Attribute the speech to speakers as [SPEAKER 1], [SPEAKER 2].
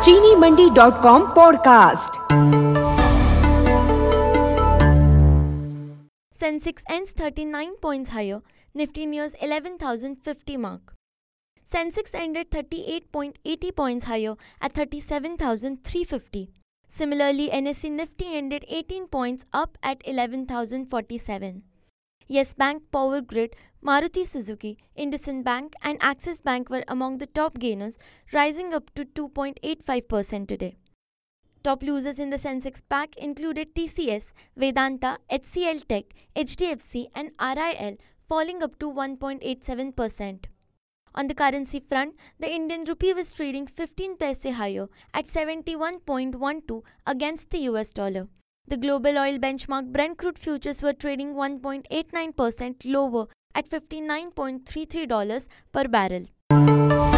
[SPEAKER 1] चीनीमंडी.com podcast.
[SPEAKER 2] Sensex ends 39 points higher, Nifty nears 11,050 mark. Sensex ended 38.80 points higher at 37,350. Similarly, NSE Nifty ended 18 points up at 11,047. Yes Bank, Power Grid, Maruti Suzuki, IndusInd Bank and Axis Bank were among the top gainers, rising up to 2.85% today. Top losers in the Sensex pack included TCS, Vedanta, HCL Tech, HDFC and RIL, falling up to 1.87%. On the currency front, the Indian rupee was trading 15 paise higher at 71.12 against the US dollar. The global oil benchmark Brent crude futures were trading 1.89% lower at $59.33 per barrel.